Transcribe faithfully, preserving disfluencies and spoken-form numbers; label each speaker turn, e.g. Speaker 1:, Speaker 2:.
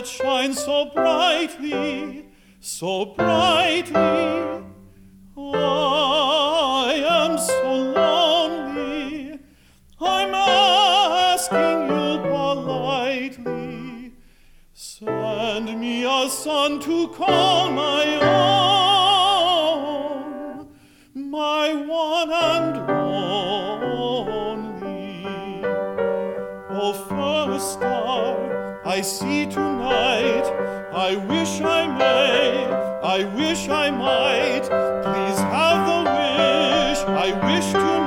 Speaker 1: that shines so brightly, so brightly. I am so lonely, I'm asking you politely, send me a son to call my own, my one and only. Oh, first star I see tonight, I wish I may, I wish I might, please have the wish I wish to